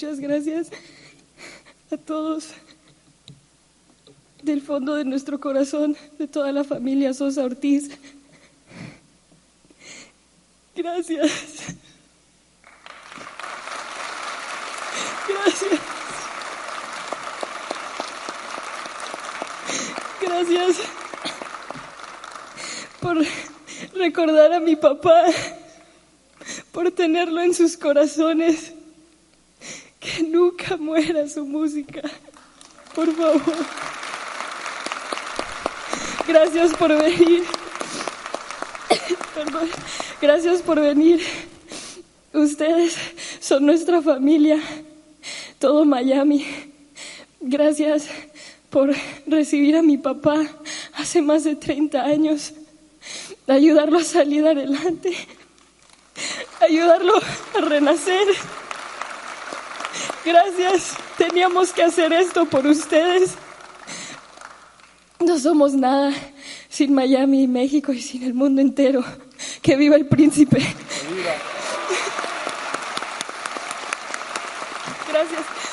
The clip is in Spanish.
Muchas gracias a todos del fondo de nuestro corazón, de toda la familia Sosa Ortiz. Gracias. Gracias. Gracias por recordar a mi papá, por tenerlo en sus corazones. Que nunca muera su música, por favor. Gracias por venir. Perdón. Gracias por venir. Ustedes son nuestra familia, todo Miami. Gracias por recibir a mi papá hace más de 30 años, ayudarlo a salir adelante, ayudarlo a renacer. Gracias, teníamos que hacer esto por ustedes. No somos nada sin Miami, México y sin el mundo entero. ¡Que viva el príncipe! ¡Viva! Gracias.